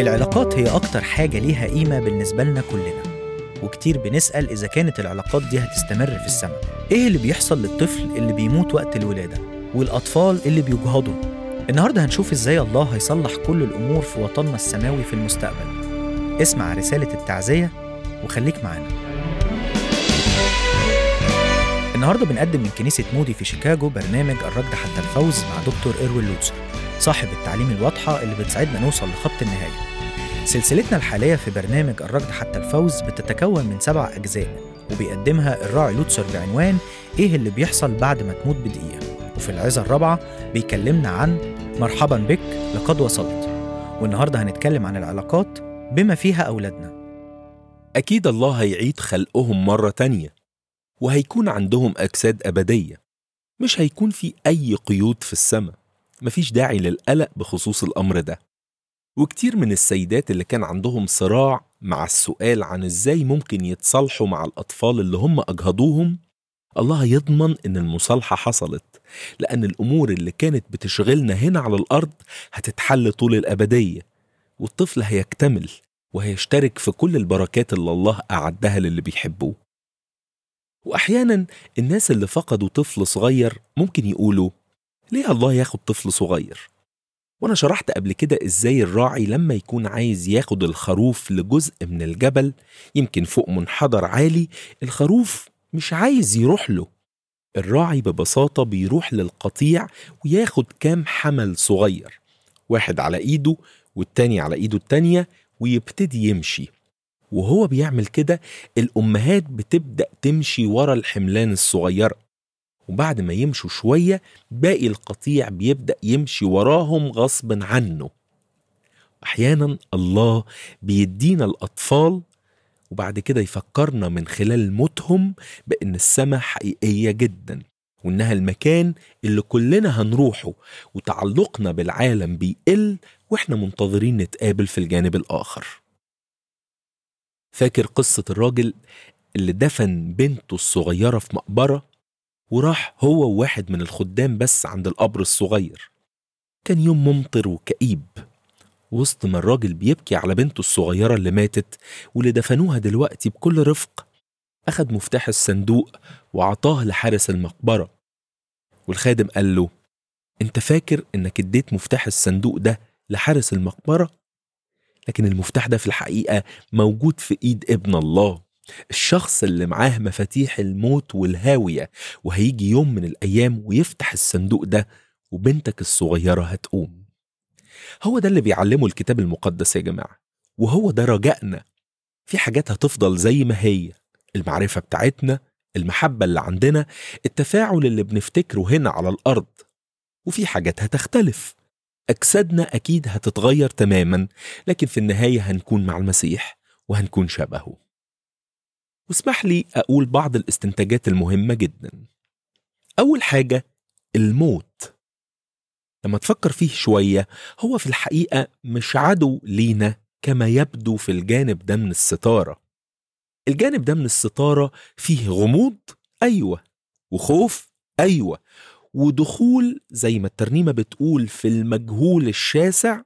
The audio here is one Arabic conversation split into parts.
العلاقات هي أكتر حاجة ليها قيمة بالنسبة لنا كلنا، وكتير بنسأل إذا كانت العلاقات دي هتستمر في السماء. إيه اللي بيحصل للطفل اللي بيموت وقت الولادة؟ والأطفال اللي بيجهضوا؟ النهاردة هنشوف إزاي الله هيصلح كل الأمور في وطننا السماوي في المستقبل. اسمع رسالة التعزية وخليك معانا. النهاردة بنقدم من كنيسة مودي في شيكاغو برنامج الركض حتى الفوز مع دكتور إروين لوتسر، صاحب التعليم الواضحة اللي بتساعدنا نوصل لخط النهاية. سلسلتنا الحالية في برنامج الركض حتى الفوز بتتكون من 7 أجزاء، وبيقدمها الراعي لوتسر بعنوان إيه اللي بيحصل بعد ما تموت بدقيقة. وفي العظة الرابعة بيكلمنا عن مرحبا بك لقد وصلت. والنهاردة هنتكلم عن العلاقات بما فيها أولادنا. أكيد الله هيعيد خلقهم مرة تانية، وهيكون عندهم أجساد أبدية. مش هيكون في أي قيود في السماء. مفيش داعي للقلق بخصوص الأمر ده. وكتير من السيدات اللي كان عندهم صراع مع السؤال عن إزاي ممكن يتصالحوا مع الأطفال اللي هم أجهضوهم، الله يضمن إن المصالحة حصلت، لأن الأمور اللي كانت بتشغلنا هنا على الأرض هتتحل طول الأبدية، والطفل هيكتمل وهيشترك في كل البركات اللي الله أعدها للي بيحبوه. وأحيانا الناس اللي فقدوا طفل صغير ممكن يقولوا ليه الله ياخد طفل صغير؟ وأنا شرحت قبل كده إزاي الراعي لما يكون عايز ياخد الخروف لجزء من الجبل يمكن فوق منحدر عالي، الخروف مش عايز يروح له. الراعي ببساطة بيروح للقطيع وياخد كام حمل صغير، واحد على إيده والتاني على إيده التانية، ويبتدي يمشي. وهو بيعمل كده الأمهات بتبدأ تمشي ورا الحملان الصغيرة، وبعد ما يمشوا شوية باقي القطيع بيبدأ يمشي وراهم غصب عنه. أحيانا الله بيدينا الأطفال وبعد كده يفكرنا من خلال موتهم بأن السماء حقيقية جدا، وإنها المكان اللي كلنا هنروحه، وتعلقنا بالعالم بيقل وإحنا منتظرين نتقابل في الجانب الآخر. فاكر قصة الراجل اللي دفن بنته الصغيرة في مقبرة، وراح هو وواحد من الخدام بس عند القبر الصغير؟ كان يوم ممطر وكئيب، وسط ما الراجل بيبكي على بنته الصغيرة اللي ماتت واللي دفنوها دلوقتي بكل رفق، أخد مفتاح الصندوق وعطاه لحارس المقبرة. والخادم قال له أنت فاكر إنك اديت مفتاح الصندوق ده لحارس المقبرة؟ لكن المفتاح ده في الحقيقة موجود في إيد ابن الله، الشخص اللي معاه مفاتيح الموت والهاوية، وهيجي يوم من الأيام ويفتح الصندوق ده وبنتك الصغيرة هتقوم. هو ده اللي بيعلمه الكتاب المقدس يا جماعة، وهو ده رجائنا. في حاجات هتفضل زي ما هي، المعرفة بتاعتنا، المحبة اللي عندنا، التفاعل اللي بنفتكره هنا على الأرض. وفي حاجات هتختلف، أجسادنا أكيد هتتغير تماما، لكن في النهاية هنكون مع المسيح وهنكون شبهه. واسمح لي أقول بعض الاستنتاجات المهمة جدا. أول حاجة، الموت لما تفكر فيه شوية هو في الحقيقة مش عدو لينا كما يبدو في الجانب ده من الستارة. الجانب ده من الستارة فيه غموض، أيوة، وخوف، أيوة، ودخول زي ما الترنيمة بتقول في المجهول الشاسع.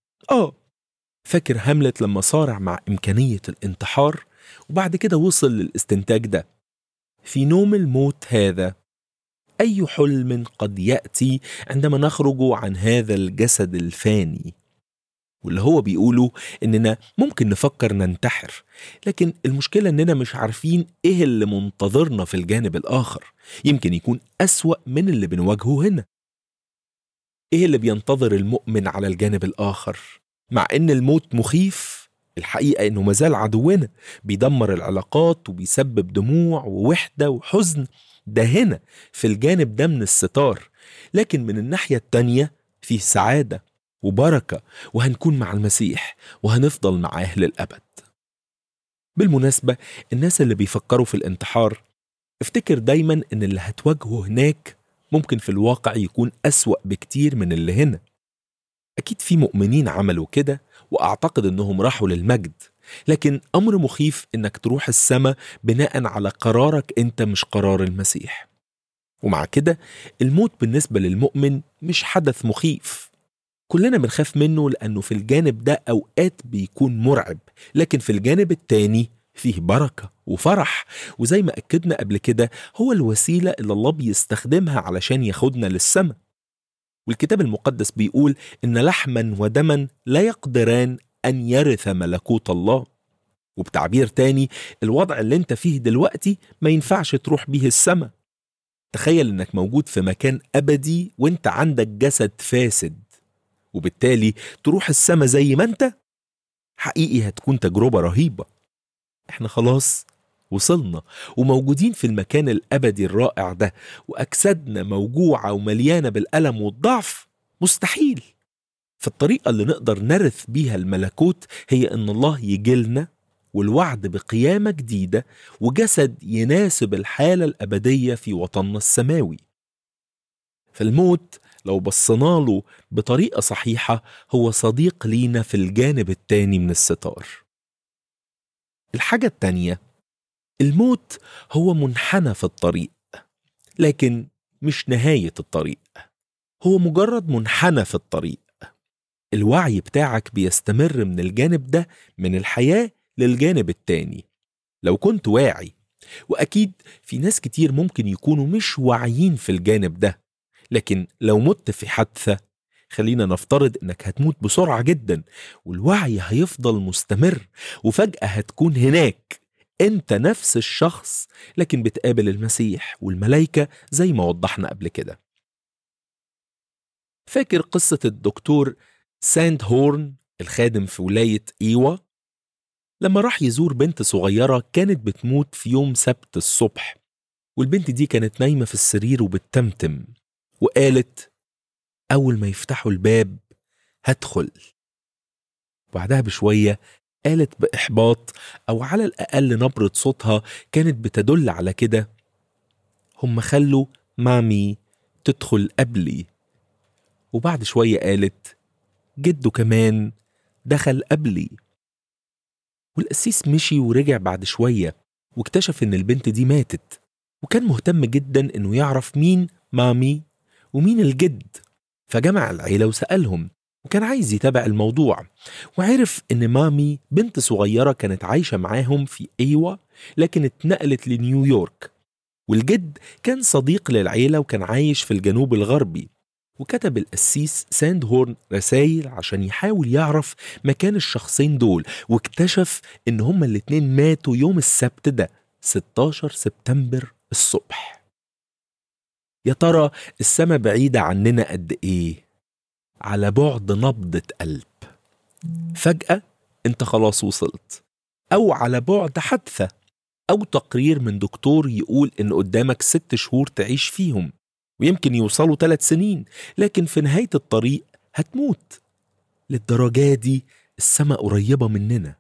فاكر هاملت لما صارع مع إمكانية الانتحار وبعد كده وصل للاستنتاج ده؟ في نوم الموت هذا أي حلم قد يأتي عندما نخرج عن هذا الجسد الفاني. واللي هو بيقوله إننا ممكن نفكر ننتحر، لكن المشكلة إننا مش عارفين إيه اللي منتظرنا في الجانب الآخر، يمكن يكون أسوأ من اللي بنواجهه هنا. إيه اللي بينتظر المؤمن على الجانب الآخر؟ مع إن الموت مخيف، الحقيقة إنه مازال عدونا، بيدمر العلاقات وبيسبب دموع ووحدة وحزن. ده هنا في الجانب ده من الستار، لكن من الناحية التانية فيه سعادة وبركة، وهنكون مع المسيح وهنفضل معاه للأبد. بالمناسبة، الناس اللي بيفكروا في الانتحار افتكر دايما إن اللي هتواجهه هناك ممكن في الواقع يكون أسوأ بكتير من اللي هنا. أكيد في مؤمنين عملوا كده وأعتقد إنهم راحوا للمجد، لكن أمر مخيف إنك تروح السماء بناء على قرارك أنت مش قرار المسيح. ومع كده الموت بالنسبة للمؤمن مش حدث مخيف، كلنا بنخاف منه لأنه في الجانب ده أوقات بيكون مرعب، لكن في الجانب التاني فيه بركة وفرح. وزي ما أكدنا قبل كده هو الوسيلة اللي الله بيستخدمها علشان ياخدنا للسماء. والكتاب المقدس بيقول إن لحما ودما لا يقدران أن يرث ملكوت الله. وبتعبير تاني، الوضع اللي انت فيه دلوقتي ما ينفعش تروح بيه السماء. تخيل انك موجود في مكان أبدي وانت عندك جسد فاسد، وبالتالي تروح السماء زي ما انت. حقيقي هتكون تجربة رهيبة. احنا خلاص وصلنا وموجودين في المكان الأبدي الرائع ده، وأجسادنا موجوعة ومليانة بالألم والضعف. مستحيل. فالطريقة اللي نقدر نرث بيها الملكوت هي ان الله يجيلنا، والوعد بقيامة جديدة وجسد يناسب الحالة الأبدية في وطننا السماوي. فالموت لو بصينا له بطريقة صحيحة هو صديق لينا في الجانب التاني من الستار. الحاجة التانية، الموت هو منحنى في الطريق، لكن مش نهاية الطريق، هو مجرد منحنى في الطريق. الوعي بتاعك بيستمر من الجانب ده من الحياة للجانب التاني لو كنت واعي. وأكيد في ناس كتير ممكن يكونوا مش واعيين في الجانب ده، لكن لو مت في حادثة خلينا نفترض انك هتموت بسرعة جدا، والوعي هيفضل مستمر، وفجأة هتكون هناك انت نفس الشخص لكن بتقابل المسيح والملائكة زي ما وضحنا قبل كده. فاكر قصة الدكتور ساند هورن الخادم في ولاية إيوا لما راح يزور بنت صغيرة كانت بتموت في يوم سبت الصبح، والبنت دي كانت نايمة في السرير وبتتمتم، وقالت أول ما يفتحوا الباب هدخل. بعدها بشوية قالت بإحباط، أو على الأقل نبرة صوتها كانت بتدل على كده، هم خلوا مامي تدخل قبلي. وبعد شوية قالت جده كمان دخل قبلي. والقسيس مشي ورجع بعد شوية واكتشف إن البنت دي ماتت، وكان مهتم جدا إنه يعرف مين مامي ومين الجد. فجمع العيلة وسألهم، وكان عايز يتابع الموضوع، وعرف إن مامي بنت صغيرة كانت عايشة معاهم في إيوا لكن اتنقلت لنيويورك، والجد كان صديق للعيلة وكان عايش في الجنوب الغربي. وكتب القسيس ساند هورن رسائل عشان يحاول يعرف مكان الشخصين دول، واكتشف إن هما الاتنين ماتوا يوم السبت ده 16 سبتمبر الصبح. يا ترى السما بعيدة عننا قد إيه؟ على بعد نبضة قلب. فجأة انت خلاص وصلت، أو على بعد حادثة، أو تقرير من دكتور يقول إن قدامك 6 شهور تعيش فيهم، ويمكن يوصلوا 3 سنين، لكن في نهاية الطريق هتموت. للدرجة دي السما قريبة مننا.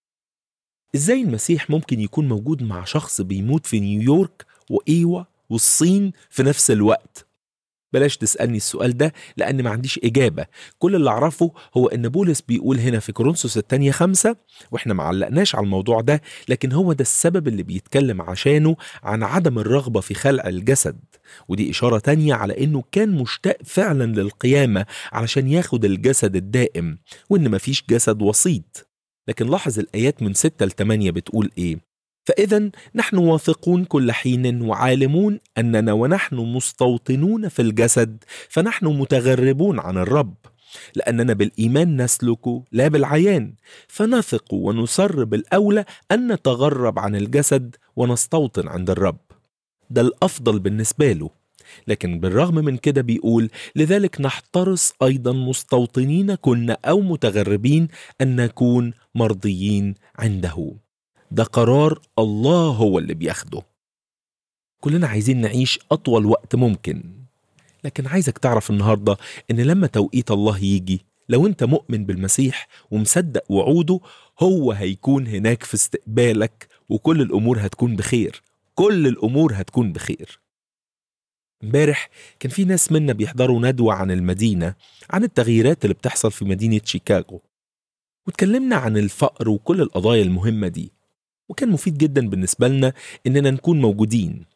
إزاي المسيح ممكن يكون موجود مع شخص بيموت في نيويورك وإيوا والصين في نفس الوقت؟ بلاش تسألني السؤال ده لأن ما عنديش إجابة. كل اللي أعرفه هو إن بولس بيقول هنا في كورنثوس الثانية 5، وإحنا ما علقناش على الموضوع ده، لكن هو ده السبب اللي بيتكلم عشانه عن عدم الرغبة في خلع الجسد. ودي إشارة تانية على إنه كان مشتاق فعلا للقيامة علشان ياخد الجسد الدائم، وإن مفيش جسد وسيط. لكن لاحظ الآيات من 6 ل 8 بتقول إيه؟ فإذا نحن واثقون كل حين وعالمون أننا ونحن مستوطنون في الجسد فنحن متغربون عن الرب، لأننا بالإيمان نسلك لا بالعيان، فنثق ونسر بالأولى أن نتغرب عن الجسد ونستوطن عند الرب. ده الأفضل بالنسبة له. لكن بالرغم من كده بيقول لذلك نحترس أيضا مستوطنين كنا أو متغربين أن نكون مرضيين عنده. ده قرار الله هو اللي بياخده. كلنا عايزين نعيش أطول وقت ممكن، لكن عايزك تعرف النهاردة إن لما توقيت الله يجي، لو أنت مؤمن بالمسيح ومصدق وعوده، هو هيكون هناك في استقبالك، وكل الأمور هتكون بخير. كل الأمور هتكون بخير. امبارح كان في ناس منا بيحضروا ندوة عن المدينة، عن التغييرات اللي بتحصل في مدينة شيكاغو، واتكلمنا عن الفقر وكل القضايا المهمة دي، وكان مفيد جدا بالنسبة لنا إننا نكون موجودين.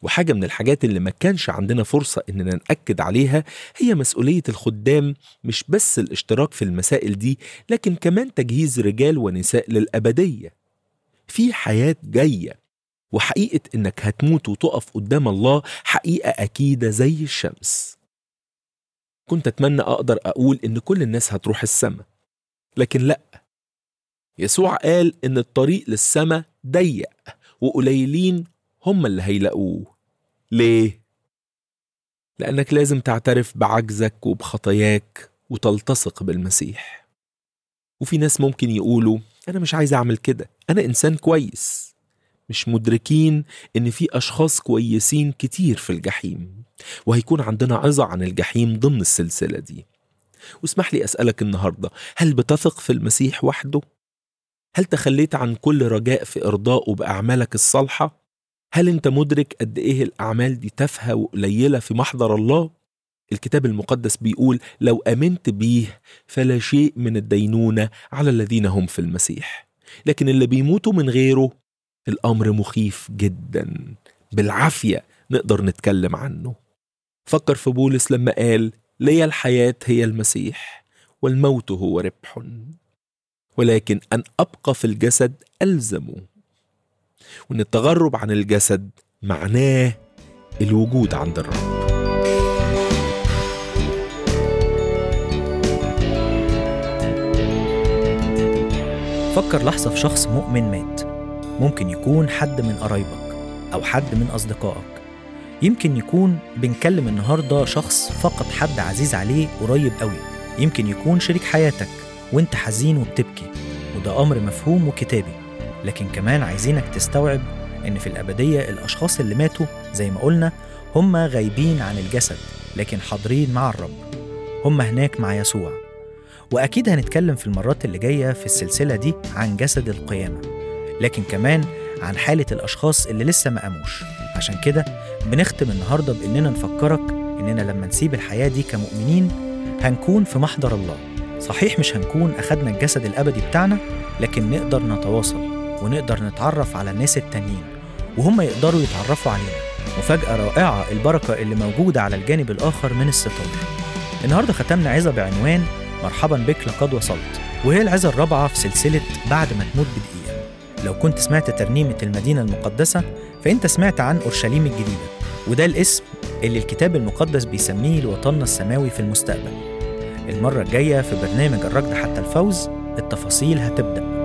وحاجة من الحاجات اللي ما كانش عندنا فرصة إننا نأكد عليها هي مسؤولية الخدام، مش بس الاشتراك في المسائل دي، لكن كمان تجهيز رجال ونساء للأبدية. في حياة جاية، وحقيقة إنك هتموت وتقف قدام الله حقيقة أكيدة زي الشمس. كنت أتمنى أقدر أقول إن كل الناس هتروح السماء، لكن لأ. يسوع قال إن الطريق للسماء ضيق وقليلين هم اللي هيلاقوه. ليه؟ لأنك لازم تعترف بعجزك وبخطاياك وتلتصق بالمسيح. وفي ناس ممكن يقولوا أنا مش عايز أعمل كده، أنا إنسان كويس. مش مدركين إن في أشخاص كويسين كتير في الجحيم، وهيكون عندنا عظة عن الجحيم ضمن السلسلة دي. واسمح لي أسألك النهاردة، هل بتثق في المسيح وحده؟ هل تخليت عن كل رجاء في إرضائه بأعمالك الصالحة؟ هل أنت مدرك قد إيه الأعمال دي تافهة وقليلة في محضر الله؟ الكتاب المقدس بيقول لو آمنت بيه فلا شيء من الدينونة على الذين هم في المسيح. لكن اللي بيموتوا من غيره الأمر مخيف جدا، بالعافية نقدر نتكلم عنه. فكر في بولس لما قال لي الحياة هي المسيح والموت هو ربح، ولكن أن أبقى في الجسد ألزمه. وأن التغرب عن الجسد معناه الوجود عند الرب. فكر لحظة في شخص مؤمن مات. ممكن يكون حد من قرايبك أو حد من أصدقائك. يمكن يكون بنكلم النهاردة شخص فقد حد عزيز عليه قريب قوي. يمكن يكون شريك حياتك وانت حزين وبتبكي، وده أمر مفهوم وكتابي. لكن كمان عايزينك تستوعب إن في الأبدية الأشخاص اللي ماتوا زي ما قلنا هم غايبين عن الجسد، لكن حاضرين مع الرب. هم هناك مع يسوع. وأكيد هنتكلم في المرات اللي جاية في السلسلة دي عن جسد القيامة، لكن كمان عن حالة الأشخاص اللي لسه ما قاموش. عشان كده بنختم النهاردة بإننا نفكرك إننا لما نسيب الحياة دي كمؤمنين هنكون في محضر الله. صحيح مش هنكون أخدنا الجسد الأبدي بتاعنا، لكن نقدر نتواصل ونقدر نتعرف على الناس التانيين وهم يقدروا يتعرفوا علينا. مفاجأة رائعة البركة اللي موجودة على الجانب الآخر من الستار. النهاردة ختمنا عظة بعنوان مرحبا بك لقد وصلت، وهي العظة الرابعة في سلسلة بعد ما تموت بدقيقة. لو كنت سمعت ترنيمة المدينة المقدسة فأنت سمعت عن أورشليم الجديدة، وده الاسم اللي الكتاب المقدس بيسميه لوطننا السماوي في المستقبل. المرة الجاية في برنامج الركض حتى الفوز التفاصيل هتبدأ.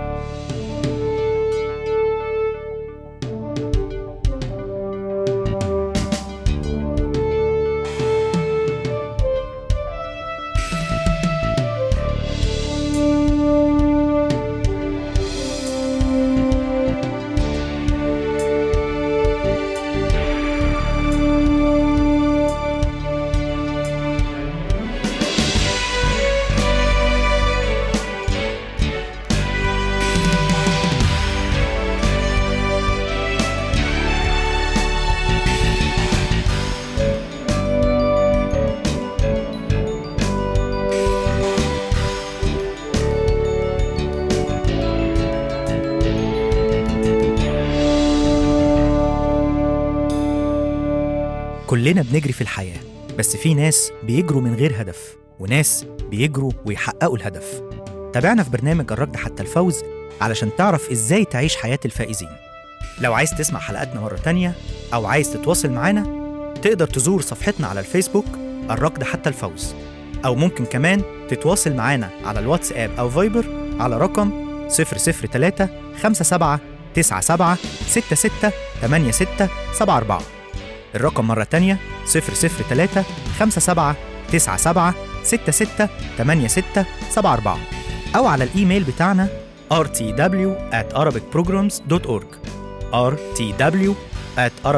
كلنا بنجري في الحياة، بس في ناس بيجروا من غير هدف وناس بيجروا ويحققوا الهدف. تابعنا في برنامج الركض حتى الفوز علشان تعرف إزاي تعيش حياة الفائزين. لو عايز تسمع حلقاتنا مرة تانية أو عايز تتواصل معنا تقدر تزور صفحتنا على الفيسبوك الركض حتى الفوز، أو ممكن كمان تتواصل معنا على الواتساب أو فايبر على رقم 003 57 97 66 86 74. الرقم مرة تانية 003 57 97 66 86 74، أو على الإيميل بتاعنا rtw@arabicprograms.org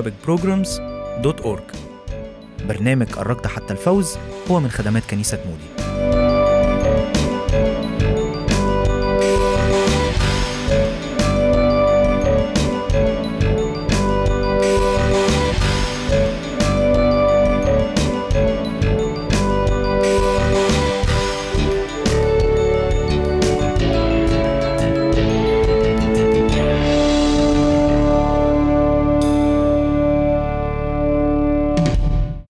rtw@arabicprograms.org. برنامج الركض حتى الفوز هو من خدمات كنيسة مودي.